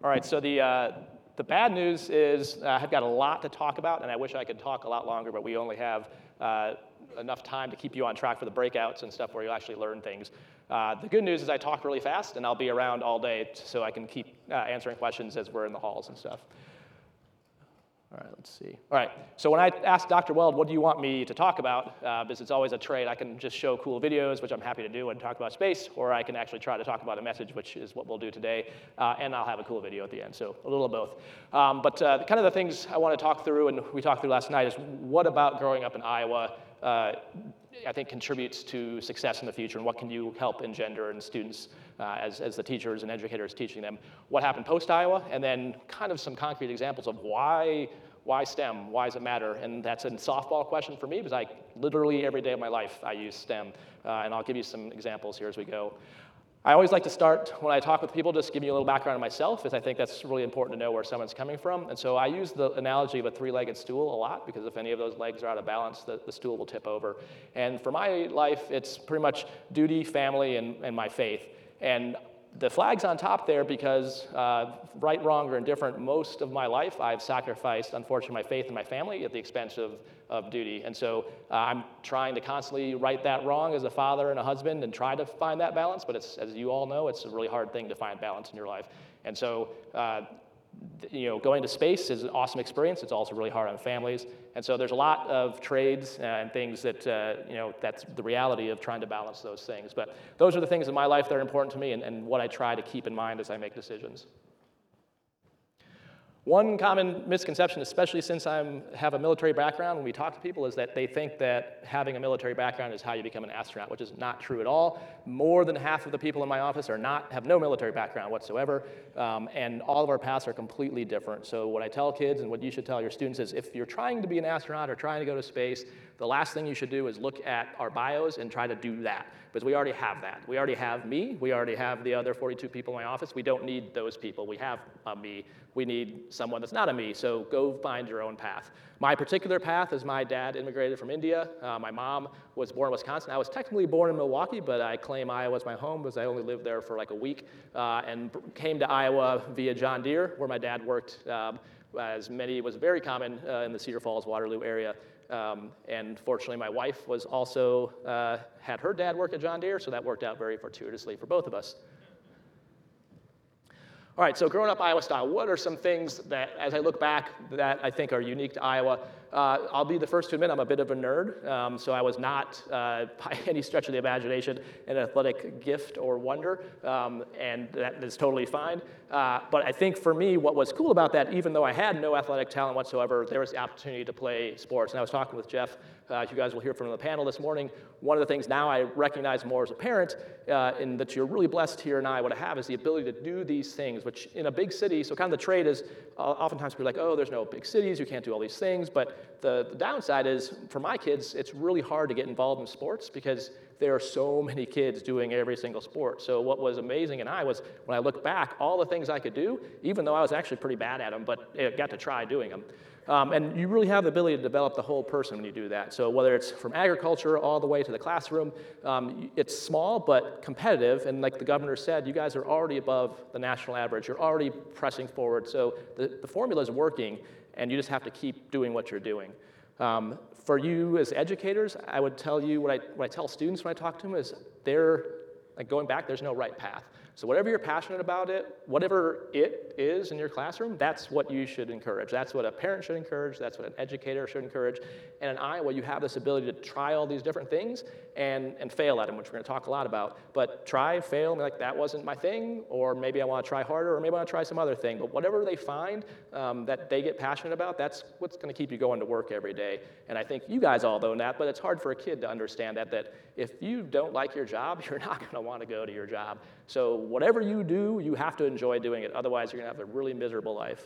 All right, so the bad news is I've got a lot to talk about, and I wish I could talk a lot longer, but we only have enough time to keep you on track for the breakouts and stuff where you'll actually learn things. The good news is I talk really fast, and I'll be around all day so I can keep answering questions as we're in the halls and stuff. All right, let's see. All right, so when I asked Dr. Weld, what do you want me to talk about, because it's always a trade, I can just show cool videos, which I'm happy to do, and talk about space, or I can actually try to talk about a message, which is what we'll do today, and I'll have a cool video at the end, so a little of both. But kind of the things I want to talk through, and we talked through last night, is what about growing up in Iowa I think contributes to success in the future, and what can you help engender in students as the teachers and educators teaching them? What happened post-Iowa, and then kind of some concrete examples of why STEM? Why does it matter? And that's a softball question for me, because I literally every day of my life I use STEM, and I'll give you some examples here as we go. I always like to start when I talk with people, just giving you a little background on myself, as I think that's really important to know where someone's coming from. And so I use the analogy of a three-legged stool a lot, because if any of those legs are out of balance, the stool will tip over. And for my life, it's pretty much duty, family, and my faith. And the flag's on top there because, right, wrong, or indifferent, most of my life I've sacrificed, unfortunately, my faith and my family at the expense of duty. And so I'm trying to constantly right that wrong as a father and a husband and try to find that balance, but it's, as you all know, it's a really hard thing to find balance in your life. And so going to space is an awesome experience. It's also really hard on families. And so there's a lot of trades and things that, that's the reality of trying to balance those things. But those are the things in my life that are important to me and what I try to keep in mind as I make decisions. One common misconception, especially since I have a military background, when we talk to people, is that they think that having a military background is how you become an astronaut, which is not true at all. More than half of the people in my office have no military background whatsoever, and all of our paths are completely different. So what I tell kids and what you should tell your students is if you're trying to be an astronaut or trying to go to space, the last thing you should do is look at our bios and try to do that, because we already have that. We already have me. We already have the other 42 people in my office. We don't need those people. We have a me. We need someone that's not a me, so go find your own path. My particular path is my dad immigrated from India. My mom was born in Wisconsin. I was technically born in Milwaukee, but I claim Iowa as my home because I only lived there for like a week, and came to Iowa via John Deere, where my dad worked, as many was very common in the Cedar Falls, Waterloo area. And fortunately, my wife was also had her dad work at John Deere, so that worked out very fortuitously for both of us. All right, so growing up Iowa style, what are some things that, as I look back, that I think are unique to Iowa? I'll be the first to admit I'm a bit of a nerd, so I was not, by any stretch of the imagination, an athletic gift or wonder, and that is totally fine. But I think for me, what was cool about that, even though I had no athletic talent whatsoever, there was the opportunity to play sports. And I was talking with Jeff, you guys will hear from the panel this morning. One of the things now I recognize more as a parent, and that you're really blessed here in Iowa to have, is the ability to do these things, which in a big city, so kind of the trade is, oftentimes people are like, oh, there's no big cities, you can't do all these things, but the downside is, for my kids, it's really hard to get involved in sports because there are so many kids doing every single sport. So what was amazing in Iowa was, when I look back, all the things I could do, even though I was actually pretty bad at them, but I got to try doing them. And you really have the ability to develop the whole person when you do that. So whether it's from agriculture all the way to the classroom, it's small but competitive. And like the governor said, you guys are already above the national average. You're already pressing forward. So the formula is working, and you just have to keep doing what you're doing. For you as educators, I would tell you what I tell students when I talk to them is going back, there's no right path. So whatever you're passionate about whatever it is in your classroom, that's what you should encourage. That's what a parent should encourage. That's what an educator should encourage. And in Iowa, you have this ability to try all these different things and fail at them, which we're going to talk a lot about. But try, fail, and be like, that wasn't my thing, or maybe I want to try harder, or maybe I want to try some other thing. But whatever they find that they get passionate about, that's what's going to keep you going to work every day. And I think you guys all know that, but it's hard for a kid to understand that if you don't like your job, you're not going to want to go to your job. So whatever you do, you have to enjoy doing it. Otherwise, you're going to have a really miserable life.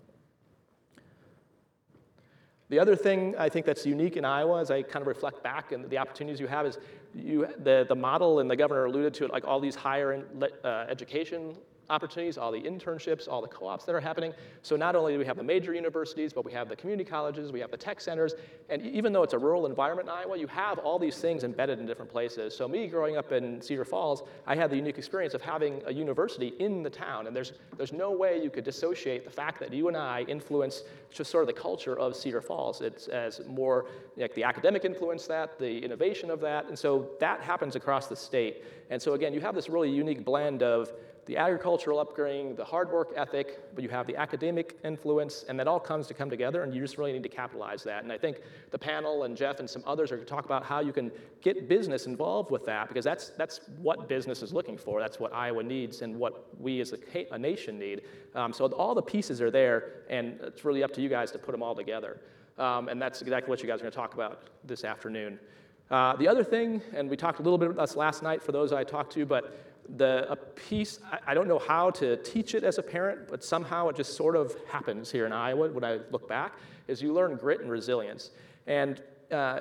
The other thing I think that's unique in Iowa, as I kind of reflect back and the opportunities you have, is the model, and the governor alluded to it, like all these higher education opportunities, all the internships, all the co-ops that are happening. So not only do we have the major universities, but we have the community colleges, we have the tech centers, and even though it's a rural environment in Iowa, you have all these things embedded in different places. So me growing up in Cedar Falls, I had the unique experience of having a university in the town, and there's no way you could dissociate the fact that you and I influence just sort of the culture of Cedar Falls. It's as more like the academic influence that, the innovation of that, and so that happens across the state. And so again, you have this really unique blend of the agricultural upbringing, the hard work ethic, but you have the academic influence, and that all comes together, and you just really need to capitalize that. And I think the panel and Jeff and some others are going to talk about how you can get business involved with that, because that's what business is looking for. That's what Iowa needs and what we as a nation need. So all the pieces are there, and it's really up to you guys to put them all together. And that's exactly what you guys are going to talk about this afternoon. The other thing, and we talked a little bit about this last night for those I talked to, but a piece, I don't know how to teach it as a parent, but somehow it just sort of happens here in Iowa when I look back, is you learn grit and resilience. And I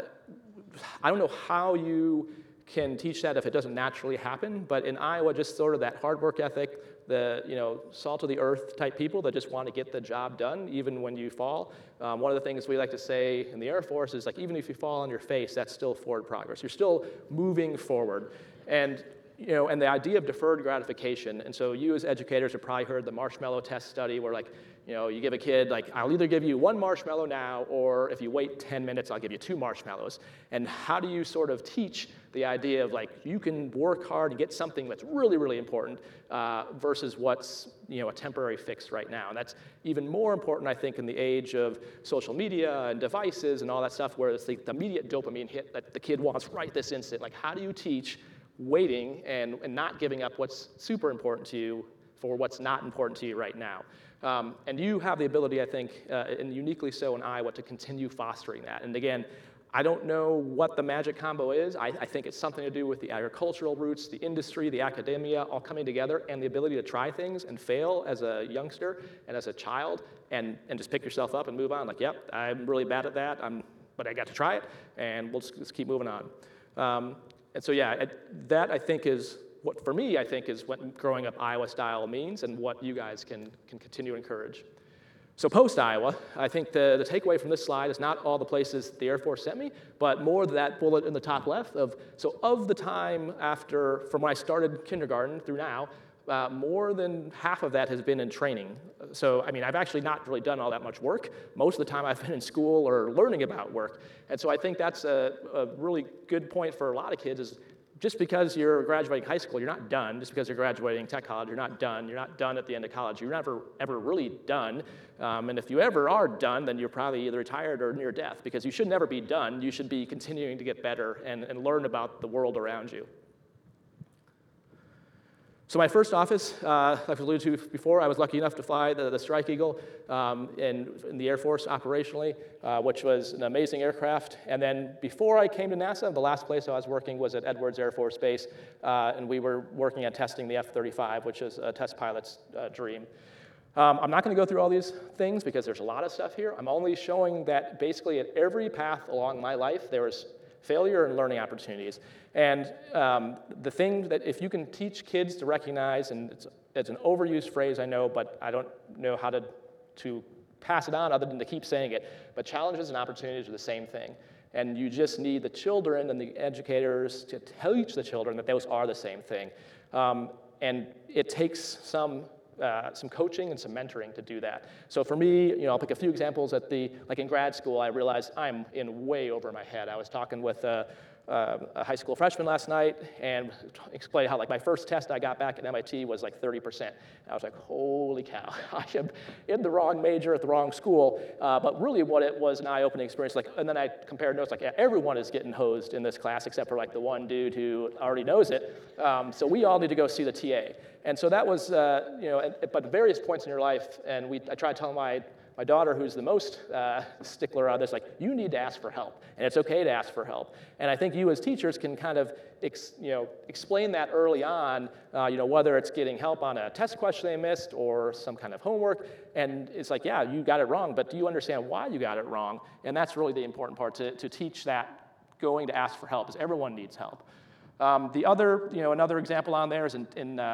don't know how you can teach that if it doesn't naturally happen, but in Iowa, just sort of that hard work ethic, the salt of the earth type people that just want to get the job done even when you fall. One of the things we like to say in the Air Force is like, even if you fall on your face, that's still forward progress. You're still moving forward. And and the idea of deferred gratification, and so you as educators have probably heard the marshmallow test study where you give a kid, I'll either give you 1 marshmallow now, or if you wait 10 minutes, I'll give you 2 marshmallows. And how do you sort of teach the idea of you can work hard and get something that's really, really important versus what's, a temporary fix right now. And that's even more important, I think, in the age of social media and devices and all that stuff, where it's the immediate dopamine hit that the kid wants right this instant. How do you teach waiting and not giving up what's super important to you for what's not important to you right now? And you have the ability, I think, and uniquely so in Iowa, to continue fostering that. And again, I don't know what the magic combo is. I think it's something to do with the agricultural roots, the industry, the academia, all coming together, and the ability to try things and fail as a youngster and as a child, and just pick yourself up and move on. Yep, I'm really bad at that, but I got to try it, and we'll just keep moving on. And so, yeah, that I think is what, for me, I think is what growing up Iowa style means and what you guys can continue to encourage. So post-Iowa, I think the takeaway from this slide is not all the places the Air Force sent me, but more that bullet in the top left of the time from when I started kindergarten through now, more than half of that has been in training. So, I've actually not really done all that much work. Most of the time I've been in school or learning about work. And so I think that's a really good point for a lot of kids is just because you're graduating high school, you're not done. Just because you're graduating tech college, you're not done. You're not done at the end of college. You're never, ever really done. And if you ever are done, then you're probably either retired or near death, because you should never be done. You should be continuing to get better and learn about the world around you. So my first office, like I've alluded to before, I was lucky enough to fly the Strike Eagle in the Air Force operationally, which was an amazing aircraft. And then before I came to NASA, the last place I was working was at Edwards Air Force Base, and we were working on testing the F-35, which is a test pilot's dream. I'm not going to go through all these things because there's a lot of stuff here. I'm only showing that basically at every path along my life, there was failure and learning opportunities. And the thing that if you can teach kids to recognize, and it's an overused phrase, I know, but I don't know how to pass it on other than to keep saying it, but challenges and opportunities are the same thing. And you just need the children and the educators to teach the children that those are the same thing. And it takes some coaching and some mentoring to do that. So for me, I'll pick a few examples like in grad school, I realized I'm in way over my head. I was talking with a high school freshman last night and explained how my first test I got back at MIT was 30%. And I was like, holy cow, I am in the wrong major at the wrong school. But really what it was an eye-opening experience. And then I compared notes, yeah, everyone is getting hosed in this class except for the one dude who already knows it. So we all need to go see the TA. And so that was, but at various points in your life, and I tried to tell my daughter, who's the most stickler on this, you need to ask for help, and it's okay to ask for help. And I think you as teachers can kind of, explain that early on, whether it's getting help on a test question they missed or some kind of homework, and it's yeah, you got it wrong, but do you understand why you got it wrong? And that's really the important part, to teach that going to ask for help, because everyone needs help. The other, another example on there is in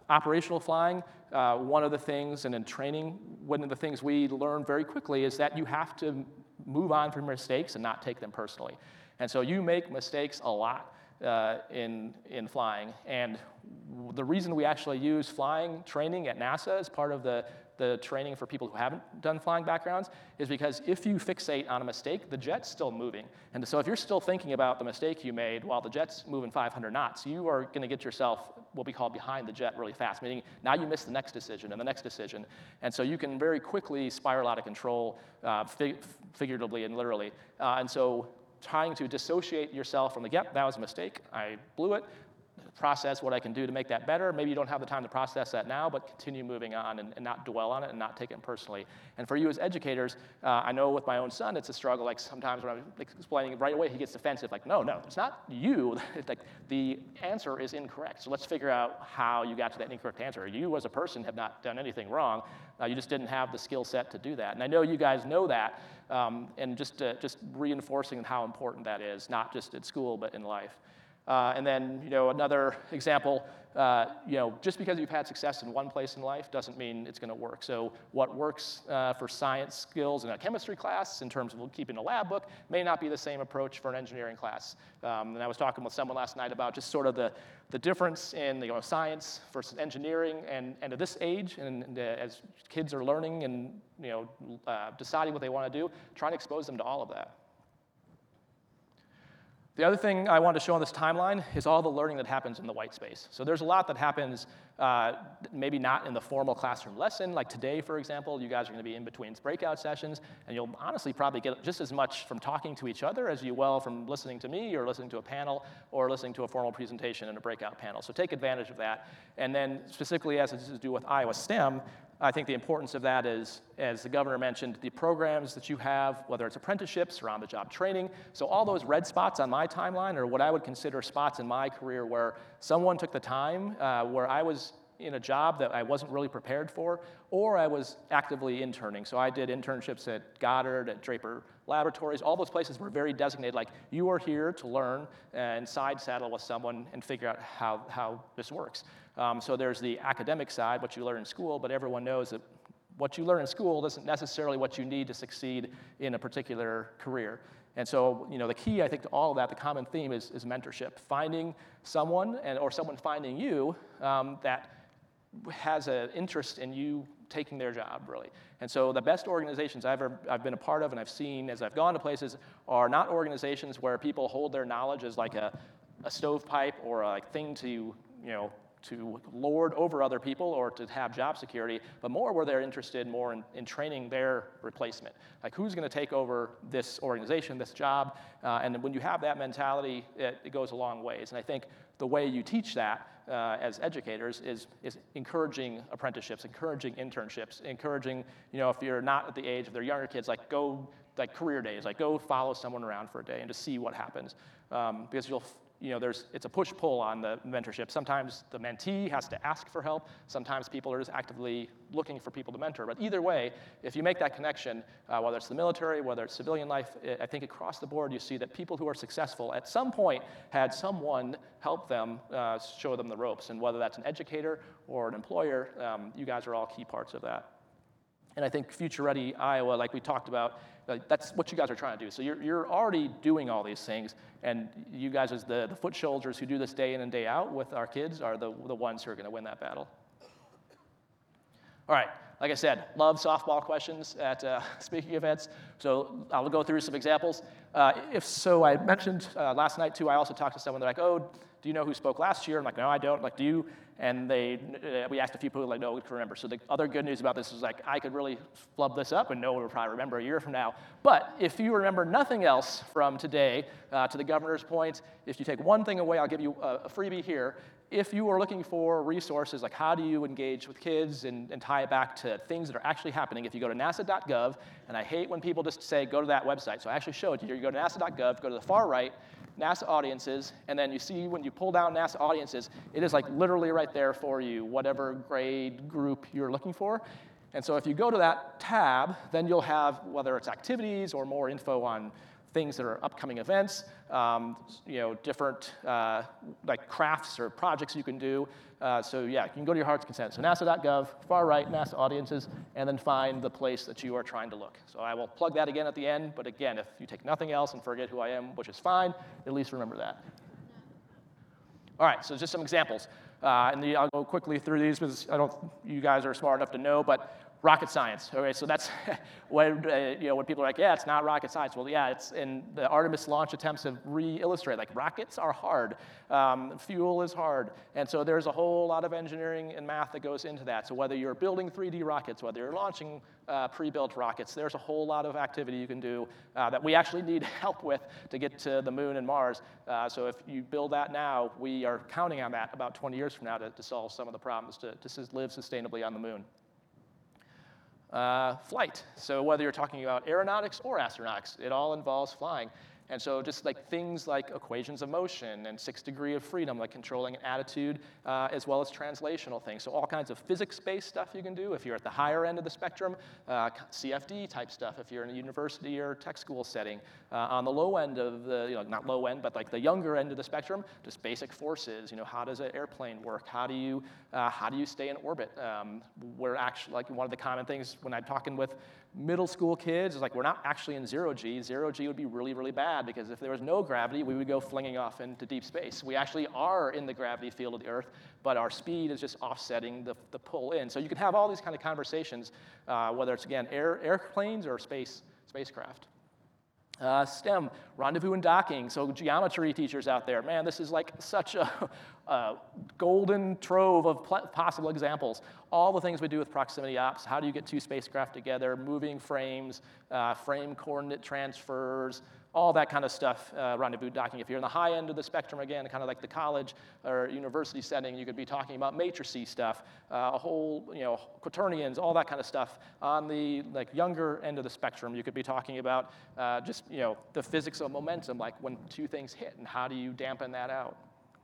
Operational flying, one of the things, and in training, one of the things we learn very quickly is that you have to move on from mistakes and not take them personally. And so you make mistakes a lot in flying. And the reason we actually use flying training at NASA as part of the training for people who haven't done flying backgrounds is because if you fixate on a mistake, the jet's still moving. And so if you're still thinking about the mistake you made while the jet's moving 500 knots, you are going to get yourself what we call behind the jet really fast, meaning now you miss the next decision and the next decision. And so you can very quickly spiral out of control, figuratively and literally. And so trying to dissociate yourself from the, yep, that was a mistake, I blew it, process what I can do to make that better. Maybe you don't have the time to process that now, but continue moving on and not dwell on it and not take it personally. And for you as educators, I know with my own son, it's a struggle. Like sometimes when I'm explaining right away, he gets defensive. Like, no, it's not you. Like the answer is incorrect. So let's figure out how you got to that incorrect answer. You as a person have not done anything wrong. You just didn't have the skill set to do that. And I know you guys know that. And just reinforcing how important that is, not just at school, but in life. And then, another example, just because you've had success in one place in life doesn't mean it's going to work. So what works for science skills in a chemistry class in terms of keeping a lab book may not be the same approach for an engineering class. And I was talking with someone last night about just sort of the difference in science versus engineering, and at this age, and as kids are learning and deciding what they want to do, trying to expose them to all of that. The other thing I wanted to show on this timeline is all the learning that happens in the white space. So there's a lot that happens maybe not in the formal classroom lesson. Like today, for example, you guys are going to be in between breakout sessions, and you'll honestly probably get just as much from talking to each other as you will from listening to me or listening to a panel or listening to a formal presentation in a breakout panel. So take advantage of that. And then specifically as it has to do with Iowa STEM, I think the importance of that is, as the governor mentioned, the programs that you have, whether it's apprenticeships or on-the-job training. So all those red spots on my timeline are what I would consider spots in my career where someone took the time, where I was in a job that I wasn't really prepared for, or I was actively interning. So I did internships at Goddard, at Draper Laboratories. All those places were very designated, like you are here to learn and side saddle with someone and figure out how this works. So there's the academic side, what you learn in school, but everyone knows that what you learn in school isn't necessarily what you need to succeed in a particular career. And so, the key, I think, to all of that, the common theme is mentorship. Finding someone or someone finding you that has an interest in you taking their job, really. And so the best organizations I've been a part of and I've seen as I've gone to places are not organizations where people hold their knowledge as like a stovepipe or a thing to lord over other people or to have job security, but more where they're interested more in training their replacement. Like who's going to take over this organization, this job, and when you have that mentality, it goes a long ways. And I think the way you teach that as educators is encouraging apprenticeships, encouraging internships, encouraging, if you're not at the age of their younger kids, like go, like career days, like go follow someone around for a day and just see what happens. Because it's a push-pull on the mentorship. Sometimes the mentee has to ask for help. Sometimes people are just actively looking for people to mentor. But either way, if you make that connection, whether it's the military, whether it's civilian life, I think across the board you see that people who are successful at some point had someone help them, show them the ropes. And whether that's an educator or an employer, you guys are all key parts of that. And I think Future Ready Iowa, like we talked about, that's what you guys are trying to do. So you're already doing all these things, and you guys as the foot soldiers who do this day in and day out with our kids are the ones who are going to win that battle. All right, like I said, love softball questions at speaking events, so I'll go through some examples. I mentioned last night too, I also talked to someone, they're like, oh, do you know who spoke last year? I'm like, no, I don't. Like, do you? And we asked a few people, like, no, we can remember. So the other good news about this is, like, I could really flub this up, and no one will probably remember a year from now. But if you remember nothing else from today, to the governor's point, if you take one thing away, I'll give you a freebie here. If you are looking for resources, like how do you engage with kids and tie it back to things that are actually happening, if you go to nasa.gov, and I hate when people just say, go to that website. So I actually show it to you. You go to nasa.gov, go to the far right, NASA audiences, and then you see when you pull down NASA audiences, it is like literally right there for you, whatever grade group you're looking for. And so if you go to that tab, then you'll have, whether it's activities or more info on things that are upcoming events, different like crafts or projects you can do. So yeah, you can go to your heart's content. So nasa.gov, far right, NASA audiences, and then find the place that you are trying to look. So I will plug that again at the end, but again, if you take nothing else and forget who I am, which is fine, at least remember that. All right, so just some examples. I'll go quickly through these because you guys are smart enough to know, but rocket science. Okay, so that's when people are like, yeah, it's not rocket science. Well, yeah, it's in the Artemis launch attempts have re-illustrated, like rockets are hard, fuel is hard, and so there's a whole lot of engineering and math that goes into that. So whether you're building 3D rockets, whether you're launching pre-built rockets, there's a whole lot of activity you can do that we actually need help with to get to the moon and Mars. So if you build that now, we are counting on that about 20 years from now to solve some of the problems to live sustainably on the moon. Flight. So whether you're talking about aeronautics or astronautics, it all involves flying. And so just like things like equations of motion and 6 degrees of freedom, like controlling an attitude, as well as translational things. So all kinds of physics-based stuff you can do if you're at the higher end of the spectrum, CFD type stuff if you're in a university or tech school setting. On the low end of the, not low end, but like the younger end of the spectrum, just basic forces. How does an airplane work? How do you stay in orbit? We're actually, like one of the common things when I'm talking with middle school kids is like, we're not actually in zero G. Zero G would be really, really bad because if there was no gravity, we would go flinging off into deep space. We actually are in the gravity field of the Earth, but our speed is just offsetting the pull in. So you can have all these kind of conversations, whether it's, again, airplanes or spacecraft. STEM, rendezvous and docking. So geometry teachers out there, man, this is like such a golden trove of possible examples. All the things we do with proximity ops, how do you get two spacecraft together, moving frames, frame coordinate transfers, all that kind of stuff, rendezvous docking. If you're in the high end of the spectrum, again, kind of like the college or university setting, you could be talking about matrices stuff, a whole, quaternions, all that kind of stuff. On the younger end of the spectrum, you could be talking about just the physics of momentum, like when two things hit, and how do you dampen that out?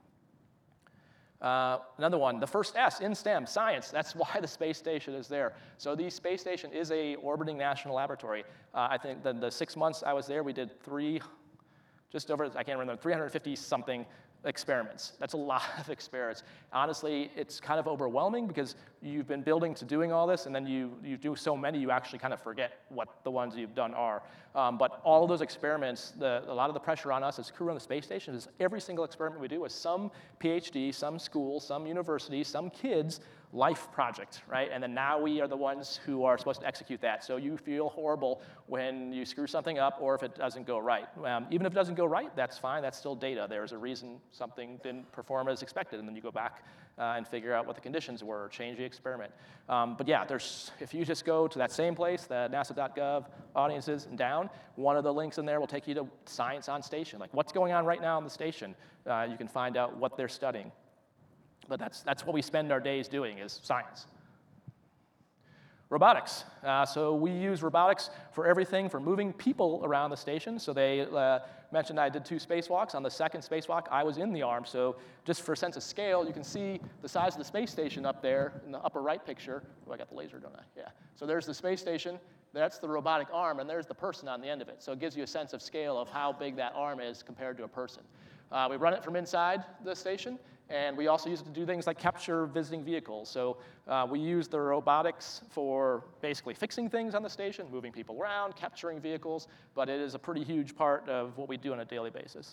Another one, the first S in STEM, science. That's why the space station is there. So the space station is a orbiting national laboratory. I think the 6 months I was there, we did just over, I can't remember, 350-something experiments. That's a lot of experiments. Honestly, it's kind of overwhelming because you've been building to doing all this, and then you do so many, you actually kind of forget what the ones you've done are. But all of those experiments, a lot of the pressure on us as crew on the space station is every single experiment we do is some PhD, some school, some university, some kid's life project, right? And then now we are the ones who are supposed to execute that. So you feel horrible when you screw something up or if it doesn't go right. Even if it doesn't go right, that's fine. That's still data. There's a reason something didn't perform as expected, and then you go back and figure out what the conditions were, or change the experiment. But yeah, if you just go to that same place, the nasa.gov, audiences, and down, one of the links in there will take you to Science on Station. Like what's going on right now on the station? You can find out what they're studying. But that's what we spend our days doing is science. Robotics. So we use robotics for everything from moving people around the station. So they mentioned I did 2 spacewalks. On the second spacewalk, I was in the arm. So just for a sense of scale, you can see the size of the space station up there in the upper right picture. Oh, I got the laser, don't I? Yeah. So there's the space station. That's the robotic arm, and there's the person on the end of it. So it gives you a sense of scale of how big that arm is compared to a person. We run it from inside the station, and we also use it to do things like capture visiting vehicles. So we use the robotics for basically fixing things on the station, moving people around, capturing vehicles, but it is a pretty huge part of what we do on a daily basis.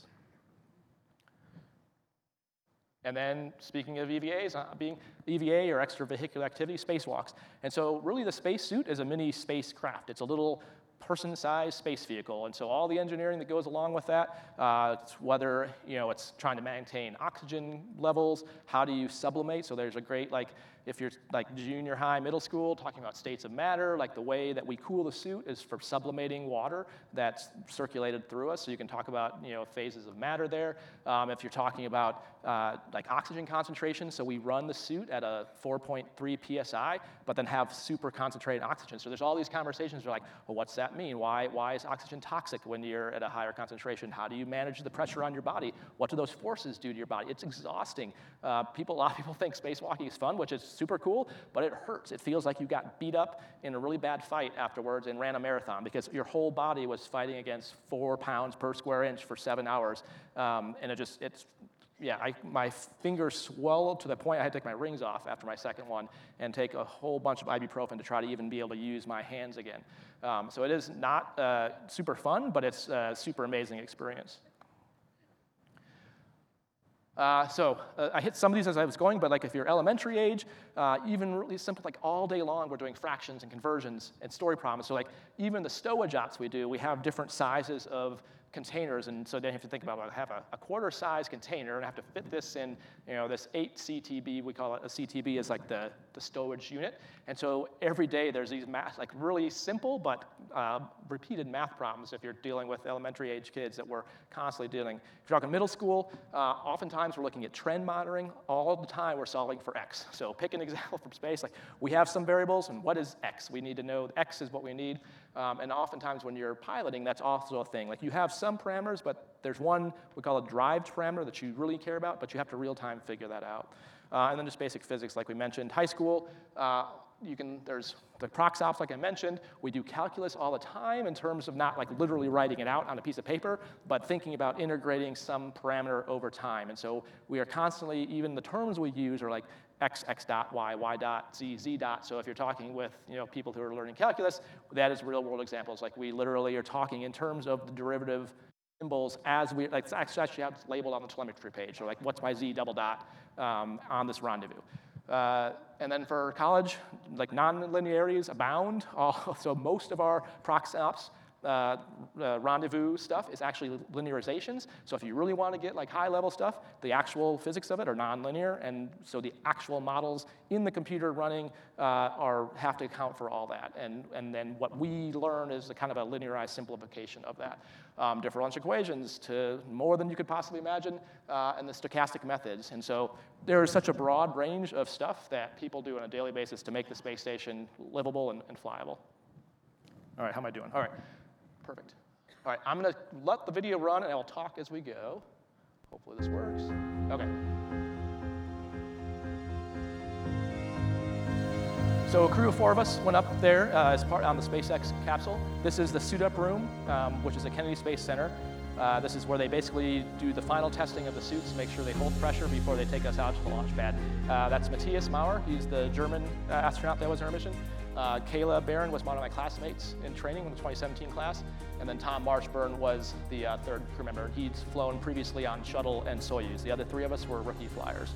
And then speaking of EVAs, being EVA or extravehicular activity, spacewalks. And so really the spacesuit is a mini spacecraft. It's a little person-sized space vehicle, and so all the engineering that goes along with that, whether it's trying to maintain oxygen levels, how do you sublimate? So there's a great, if you're like junior high, middle school, talking about states of matter, like the way that we cool the suit is for sublimating water that's circulated through us. So you can talk about phases of matter there. If you're talking about like oxygen concentration, so we run the suit at a 4.3 psi, but then have super concentrated oxygen. So there's all these conversations. You're like, well, what's that mean? Why is oxygen toxic when you're at a higher concentration? How do you manage the pressure on your body? What do those forces do to your body? It's exhausting. A lot of people think spacewalking is fun, which is super cool, but it hurts. It feels like you got beat up in a really bad fight afterwards and ran a marathon because your whole body was fighting against 4 pounds per square inch for 7 hours. And my fingers swelled to the point I had to take my rings off after my second one and take a whole bunch of ibuprofen to try to even be able to use my hands again. So it is not super fun, but it's a super amazing experience. I hit some of these as I was going, but like if you're elementary age, even really simple, like all day long, we're doing fractions and conversions and story problems. So like even the STOA JOTs we do, we have different sizes of containers, and so then you have to think about, I have a quarter-size container, and I have to fit this in, this 8 CTB, we call it a CTB, is like the stowage unit. And so every day there's these math, like really simple but repeated math problems if you're dealing with elementary age kids that we're constantly dealing. If you're talking middle school, oftentimes we're looking at trend monitoring. All the time we're solving for X. So pick an example from space, like we have some variables, and what is X? We need to know X is what we need. And oftentimes when you're piloting, that's also a thing. Like you have some parameters, but there's one we call a derived parameter that you really care about, but you have to real-time figure that out. And then just basic physics, like we mentioned. High school, there's the prox ops, like I mentioned. We do calculus all the time in terms of not like literally writing it out on a piece of paper, but thinking about integrating some parameter over time. And so we are constantly, even the terms we use are like x dot, y dot, z dot. So if you're talking with people who are learning calculus, that is real world examples. Like we literally are talking in terms of the derivative symbols as we, like it's actually how it's labeled on the telemetry page. So like what's my z double dot on this rendezvous. And then for college, like non-linearities abound. So most of our prox ops rendezvous stuff is actually linearizations. So if you really want to get like high-level stuff, the actual physics of it are nonlinear, and so the actual models in the computer running have to account for all that. And then what we learn is a kind of a linearized simplification of that. Differential equations to more than you could possibly imagine, and the stochastic methods. And so there is such a broad range of stuff that people do on a daily basis to make the space station livable and flyable. All right, how am I doing? All right. Perfect. All right, I'm going to let the video run, and I'll talk as we go. Hopefully this works. Okay. So a crew of 4 of us went up there as part on the SpaceX capsule. This is the suit-up room, which is at Kennedy Space Center. This is where they basically do the final testing of the suits, make sure they hold pressure before they take us out to the launch pad. That's Matthias Maurer. He's the German astronaut that was on our mission. Kayla Barron was one of my classmates in training in the 2017 class. And then Tom Marshburn was the third crew member. He'd flown previously on Shuttle and Soyuz. The other 3 of us were rookie flyers.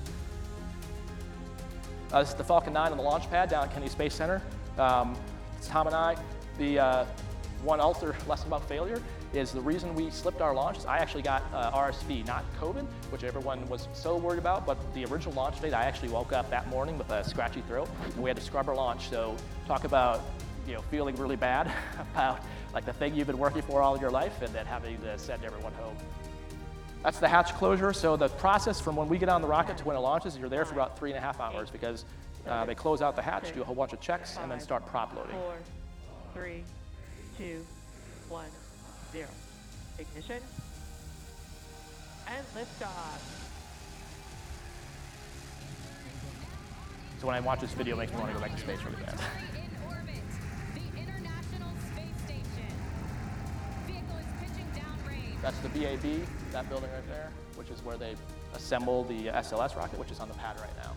This is the Falcon 9 on the launch pad down at Kennedy Space Center. It's Tom and I. The one other lesson about failure is the reason we slipped our launch is I actually got RSV, not COVID, which everyone was so worried about, but the original launch date, I actually woke up that morning with a scratchy throat, and we had to scrub our launch. So talk about feeling really bad about like the thing you've been working for all your life and then having to send everyone home. That's the hatch closure. So the process from when we get on the rocket to when it launches, you're there for about 3.5 hours because they close out the hatch, do a whole bunch of checks, and then start prop loading. 4, 3, 2, 1, 0. Ignition. And liftoff. So when I watch this video, it makes me want to go back to space really fast. In orbit, the International Space Station. Vehicle is pitching downrange. That's the BAB, that building right there, which is where they assemble the SLS rocket, which is on the pad right now.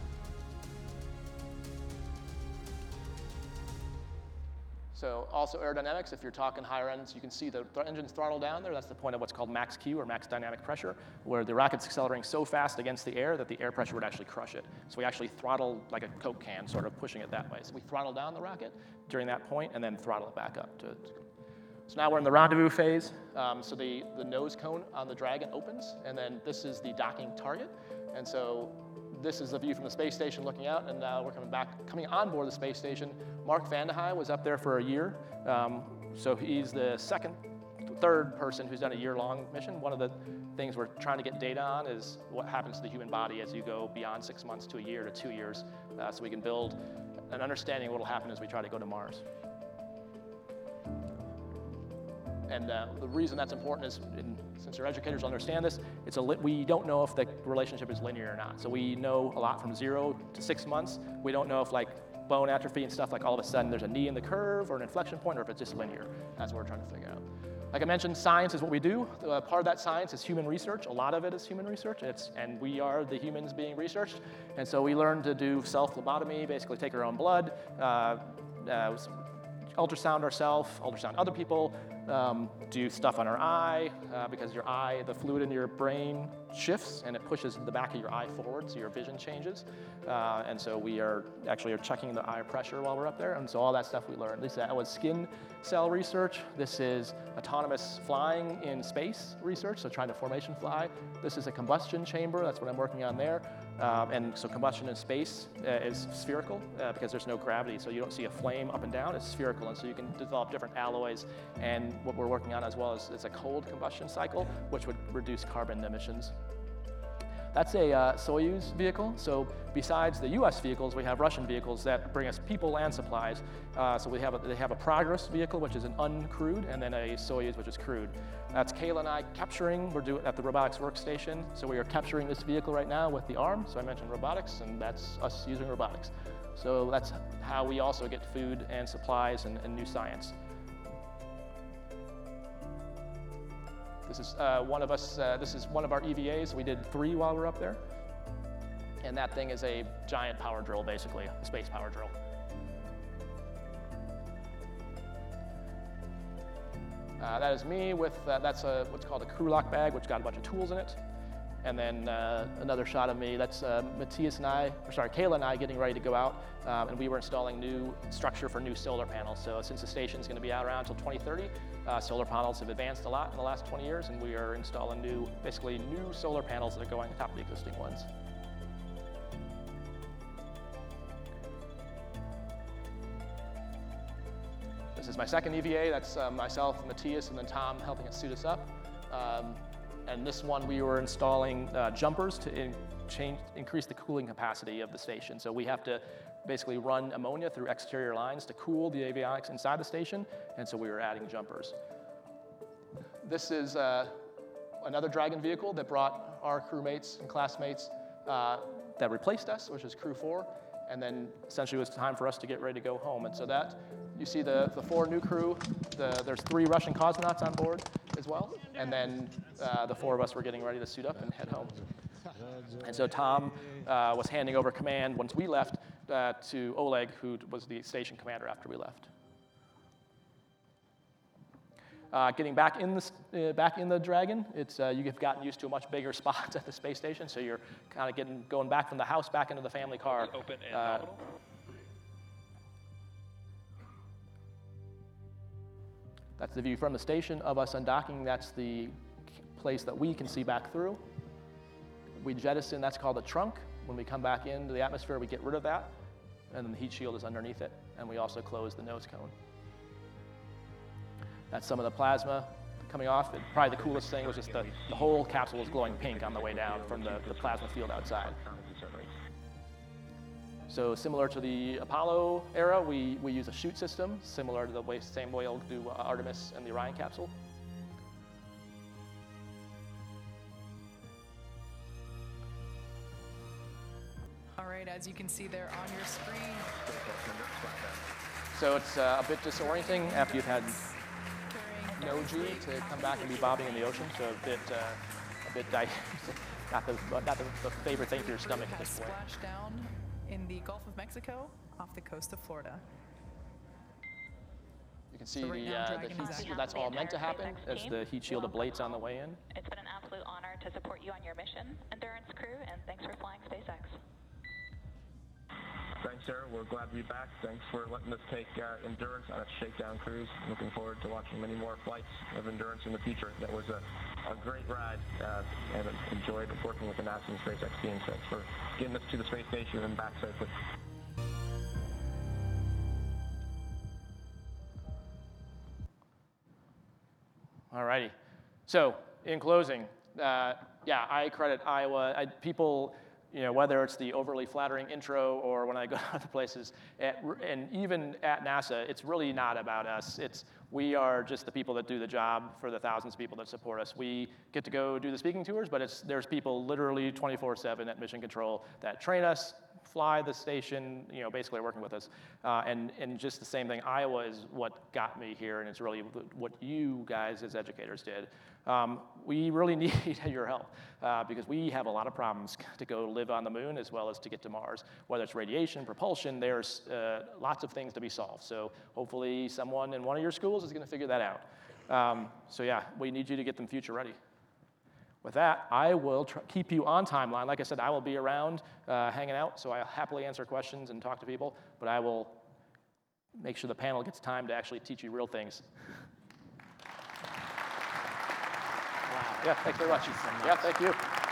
So also aerodynamics, if you're talking higher ends, you can see the engine's throttle down there. That's the point of what's called max Q, or max dynamic pressure, where the rocket's accelerating so fast against the air that the air pressure would actually crush it. So we actually throttle like a Coke can, sort of pushing it that way. So we throttle down the rocket during that point and then throttle it back up. So now we're in the rendezvous phase. So the nose cone on the Dragon opens, and then this is the docking target. And so this is the view from the space station looking out, and now we're coming on board the space station. Mark Vande Hei was up there for a year. So he's the third person who's done a year-long mission. One of the things we're trying to get data on is what happens to the human body as you go beyond 6 months to a year to 2 years, so we can build an understanding of what will happen as we try to go to Mars. And the reason that's important is, since your educators understand this, we don't know if the relationship is linear or not. So we know a lot from 0 to 6 months. We don't know if like bone atrophy and stuff, like all of a sudden there's a knee in the curve or an inflection point, or if it's just linear. That's what we're trying to figure out. Like I mentioned, science is what we do. Part of that science is human research. A lot of it is human research, and we are the humans being researched. And so we learn to do self-phlebotomy, basically take our own blood, ultrasound ourselves, ultrasound other people, do stuff on our eye, because your eye, the fluid in your brain shifts and it pushes the back of your eye forward, so your vision changes. And so we are checking the eye pressure while we're up there, and so all that stuff we learned. That was skin cell research. This is autonomous flying in space research, so trying to formation fly. This is a combustion chamber, that's what I'm working on there. And so combustion in space is spherical because there's no gravity, so you don't see a flame up and down, it's spherical, and so you can develop different alloys. And what we're working on as well is a cold combustion cycle, which would reduce carbon emissions. That's a Soyuz vehicle. So besides the US vehicles, we have Russian vehicles that bring us people and supplies. So they have a Progress vehicle, which is an uncrewed, and then a Soyuz, which is crewed. That's Kayla and I capturing. We're doing at the robotics workstation. So we are capturing this vehicle right now with the arm. So I mentioned robotics, and that's us using robotics. So that's how we also get food and supplies and new science. This is this is one of our EVAs. We did 3 while we were up there. And that thing is a giant power drill, basically, a space power drill. That is me with, that's what's called a crew lock bag, which got a bunch of tools in it. And then another shot of me, that's Kayla and I getting ready to go out, and we were installing new structure for new solar panels. So since the station's gonna be out around until 2030, solar panels have advanced a lot in the last 20 years, and we are installing basically new solar panels that are going on top of the existing ones. This is my second EVA. That's myself, Matthias, and then Tom helping us suit us up. And this one, we were installing jumpers to increase the cooling capacity of the station. So we have to basically run ammonia through exterior lines to cool the avionics inside the station, and so we were adding jumpers. This is another Dragon vehicle that brought our crewmates and classmates that replaced us, which is Crew 4, and then essentially it was time for us to get ready to go home. And so that, you see the 4 new crew, there's 3 Russian cosmonauts on board as well, and then the 4 of us were getting ready to suit up and head home. And so Tom was handing over command once we left to Oleg, who was the station commander after we left. Getting back in the Dragon, you've gotten used to a much bigger spot at the space station, so you're kind of going back from the house back into the family car. Open and nominal. That's the view from the station of us undocking. That's the place that we can see back through. We jettison, that's called the trunk. When we come back into the atmosphere, we get rid of that, and then the heat shield is underneath it, and we also close the nose cone. That's some of the plasma coming off. Probably the coolest thing was just the whole capsule was glowing pink on the way down from the plasma field outside. So similar to the Apollo era, we use a chute system, similar to the same way we'll do Artemis and the Orion capsule. All right, as you can see there on your screen. So it's a bit disorienting after you've had no G to come back and be bobbing in the ocean. So not the favorite thing for your stomach at this point. Splashed down in the Gulf of Mexico off the coast of Florida. You can see So right now, Dragon is actually that's all meant to happen as the heat shield ablates on the way in. It's been an absolute honor to support you on your mission, Endurance crew, and thanks for flying SpaceX. Thanks, Sarah. We're glad to be back. Thanks for letting us take Endurance on its shakedown cruise. Looking forward to watching many more flights of Endurance in the future. That was a great ride, and enjoyed working with the NASA and SpaceX team. Thanks for getting us to the space station and back safely. All righty. So in closing, I credit Iowa. People, whether it's the overly flattering intro or when I go to other places, and even at NASA, it's really not about us. We are just the people that do the job for the thousands of people that support us. We get to go do the speaking tours, but there's people literally 24/7 at Mission Control that train us, fly the station, basically working with us. And just the same thing, Iowa is what got me here, and it's really what you guys as educators did. We really need your help because we have a lot of problems to go live on the moon as well as to get to Mars. Whether it's radiation, propulsion, there's lots of things to be solved. So hopefully someone in one of your schools is going to figure that out. So yeah, we need you to get them future ready. With that, I will keep you on timeline. Like I said, I will be around hanging out, so I'll happily answer questions and talk to people, but I will make sure the panel gets time to actually teach you real things. Wow. Yeah, thanks very much. Thank you so much. Yeah, thank you.